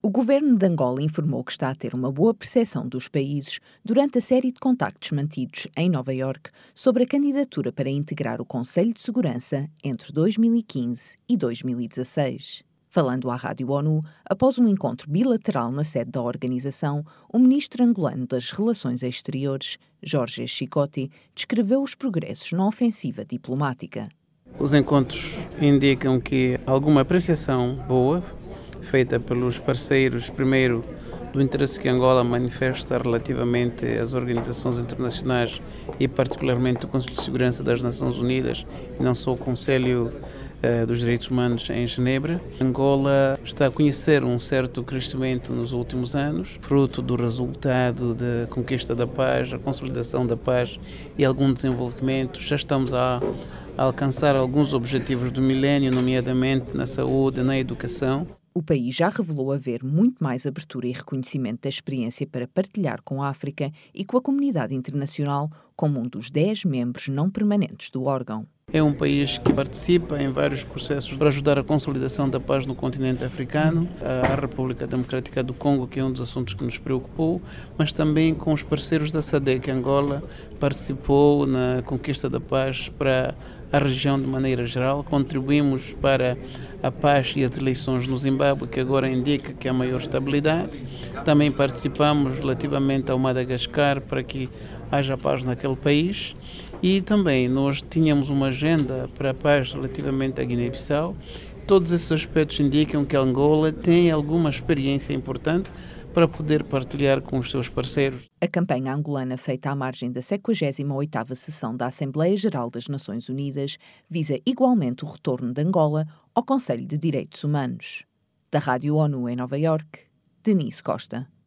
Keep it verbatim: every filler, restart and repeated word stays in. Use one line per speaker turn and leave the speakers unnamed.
O governo de Angola informou que está a ter uma boa percepção dos países durante a série de contactos mantidos em Nova Iorque sobre a candidatura para integrar o Conselho de Segurança entre dois mil e quinze e dois mil e dezasseis. Falando à Rádio ONU, após um encontro bilateral na sede da organização, o ministro angolano das Relações Exteriores, Jorge Chicote, descreveu os progressos na ofensiva diplomática.
Os encontros indicam que alguma apreciação boa feita pelos parceiros, primeiro, do interesse que Angola manifesta relativamente às organizações internacionais e particularmente o Conselho de Segurança das Nações Unidas e não só o Conselho eh, dos Direitos Humanos em Genebra. Angola está a conhecer um certo crescimento nos últimos anos, fruto do resultado da conquista da paz, a consolidação da paz e algum desenvolvimento. Já estamos a a alcançar alguns objetivos do milénio, nomeadamente na saúde, na educação.
O país já revelou haver muito mais abertura e reconhecimento da experiência para partilhar com a África e com a comunidade internacional como um dos dez membros não permanentes do órgão.
É um país que participa em vários processos para ajudar a consolidação da paz no continente africano, a República Democrática do Congo, que é um dos assuntos que nos preocupou, mas também com os parceiros da SADC. Angola participou na conquista da paz para a região de maneira geral. Contribuímos para a paz e as eleições no Zimbábue, que agora indica que há maior estabilidade. Também participamos relativamente ao Madagascar para que haja paz naquele país. E também nós tínhamos uma agenda para a paz relativamente à Guiné-Bissau. Todos esses aspectos indicam que Angola tem alguma experiência importante para poder partilhar com os seus parceiros.
A campanha angolana, feita à margem da sessenta e oitava sessão da Assembleia Geral das Nações Unidas, visa igualmente o retorno de Angola ao Conselho de Direitos Humanos. Da Rádio ONU em Nova Iorque, Denise Costa.